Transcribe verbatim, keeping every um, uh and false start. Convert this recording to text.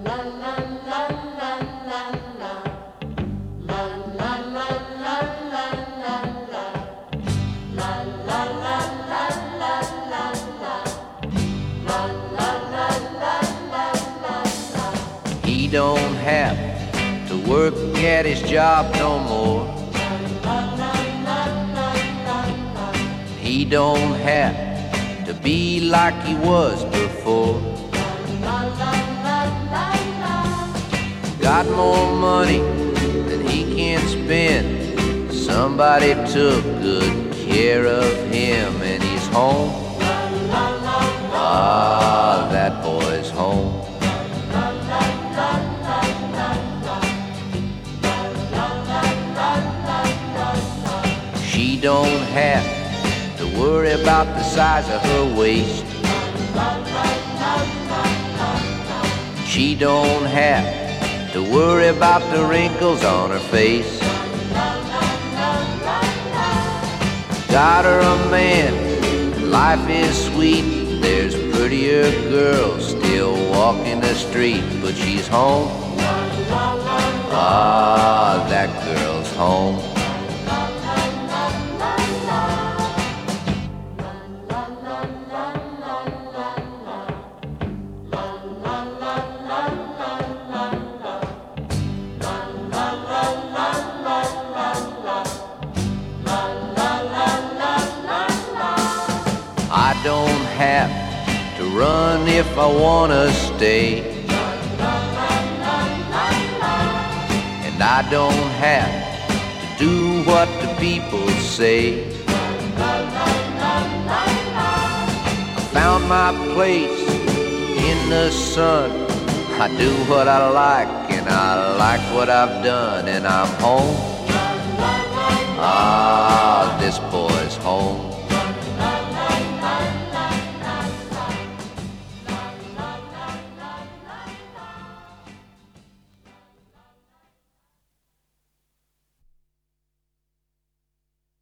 He don't have to work at his job no more. He don't have to be like he was before. Got more money than he can spend. Somebody took good care of him and he's home. Ah, that boy's home. She don't have to worry about the size of her waist. She don't have to worry about the wrinkles on her face. Got her a man, life is sweet. There's prettier girls still walking the street, but she's home. Ah, that girl's home. I don't have to run if I wanna stay, and I don't have to do what the people say. I found my place in the sun. I do what I like and I like what I've done, and I'm home. Ah, this boy's home.